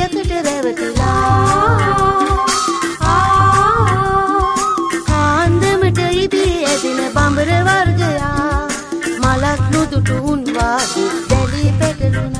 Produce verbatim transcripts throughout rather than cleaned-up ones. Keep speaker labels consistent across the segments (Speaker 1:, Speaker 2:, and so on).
Speaker 1: ගෙඩියකට රැවටිලා කාන්දමට ඉදී ඇදින බඹර වර්ගයා මලක් නුදුටු උන් වාගේ දැලි පැටලුණා.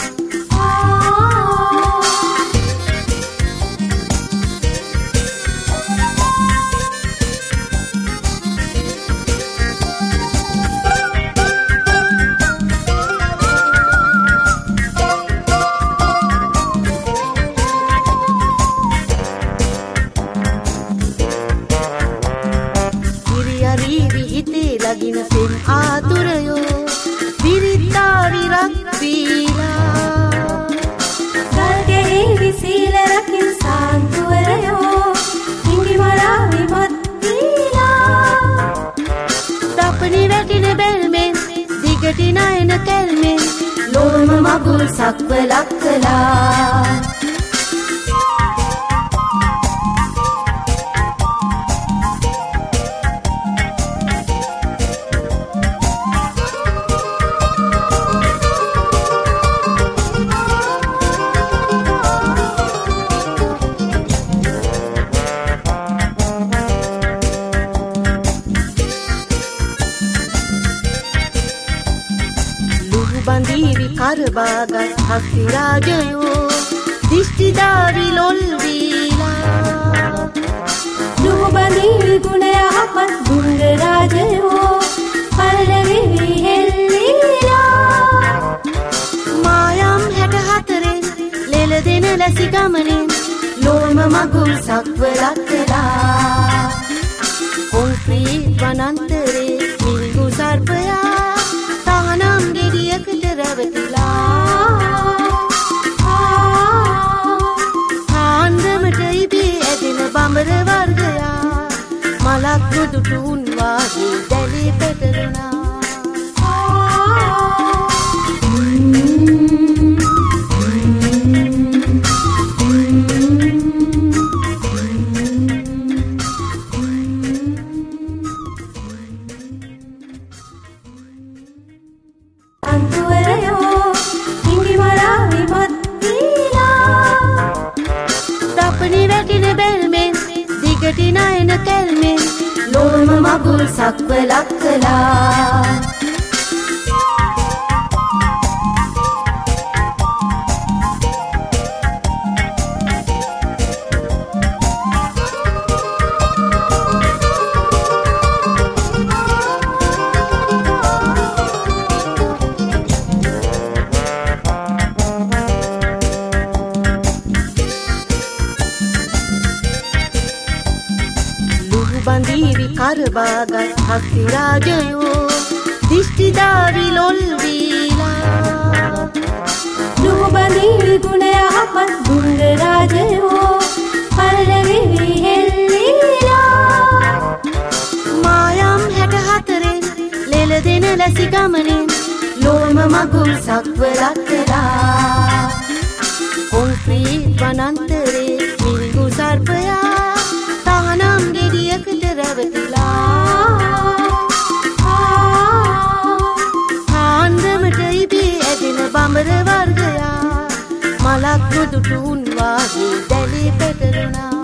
Speaker 1: ලගින පෙම් ආතුරයෝ විරිතා විරක් වීලා ගල්ගෙහි විසීල රකින් සාන්තුවරයෝ හිඟි මරා විමත් වීලා දපනි වැටින බැල්මෙන් දිගටි නයන කැල්මෙන් ලෝම මගුල් සක්වලක් කළා. බඳීවි කරබාගත් හස්ති රාජයෝ දිෂ්ටිදාවි ලොල් වීලා නුඹ බඳීවි ගුණයහපත් ගුණ්ඩ රාජයෝ පල්ලවිවි හෙල්ලීලා මායම් හැට හතරෙන් ලෙල දෙන ලැසි ගමනෙන් ලෝම මගුල් සක්වලක් කළා. කොන්ක්‍රීට් වනන්තරේ මිනිගු සර්පයා තහනම් ගෙඩියකට රැවටිලා කාන්දමට ඉදී ඇදෙන බඹර වර්ගයා මලක් නුදුටු උන් වාගේ දැලි පැටලුණා. දිගටි නයන කැල්මෙන් ලෝම මගුල් සක්වලක් කළා. බඳීවි කරබාගත් හස්ති රාජයෝ දිෂ්ටිදාවි ලොල් වීලා නුඹ බඳීවි ගුණයහපත් ගුණ්ඩ රාජයෝ පල්ලවිවි හෙල්ලීලා මායම් හැට හතරෙන් ලෙල දෙන ලැසි ගමනෙන් ලෝම මගුල් සක්වලක් කළා. කොන්ක්‍රීට් වනන්තරේ මිනිගු සර්පයා තහනම් ගෙඩියකට රැවටිලා කාන්දමට ඉදී ඇදෙන බඹර වර්ගයා මලක් නුදුටු උන් වාගේ දැලි පැටලුණා.